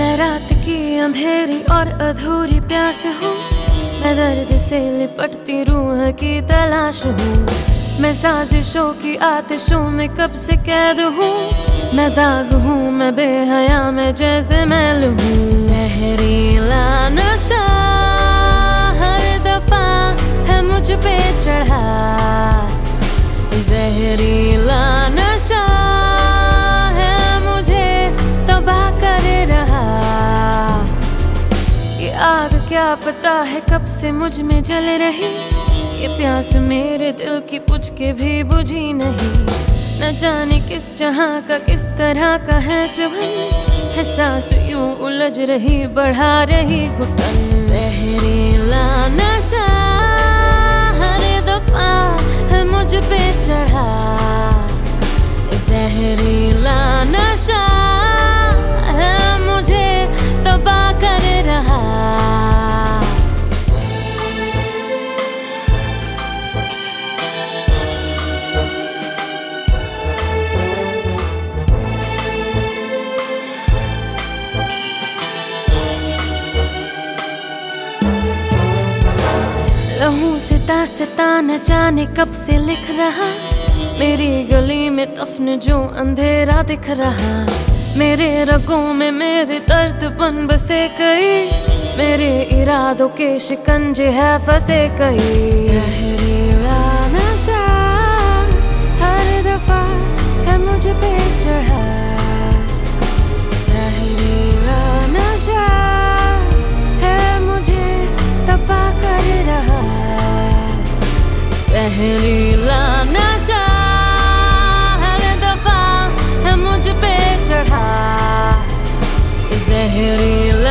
मैं रात की अंधेरी और अधूरी प्यास हूँ। मैं दर्द से लिपटती रूह की तलाश हूँ। मैं साजिशों की आतिशों में कब से कैद हूँ। मैं दाग हूँ, मैं बेहया, मैं जैसे मैल हूँ। जहरीला नशा हर दफा है मुझ पे चढ़ा। जहरीला नशा है मुझे तबाह कर रहा। ये आग क्या पता है कब से मुझ में जल रही। ये प्यास मेरे दिल की बुझ के भी बुझी नहीं। न जाने किस जहां का किस तरह का है चुभन। है सांस यूं उलझ रही, बढ़ा रही घुटन। जहरीला नशा हर दफा है मुझ पे चढ़ा। जहरीला नशा है मुझे तबाह कर रहा। लहू सिता न जाने कब से लिख रहा। मेरी गली में तफन जो अंधेरा दिख रहा। मेरे रगों में मेरे दर्द बन बसे कई। मेरे इरादों के शिकंजे है फंसे कई। जहरीला नशा हर दफा है मुझ पे चढ़ा। जहरीला नशा है मुझे तबाह कर रहा। जहरीला नशा हर दफा है मुझ पे चढ़ा। जहरीला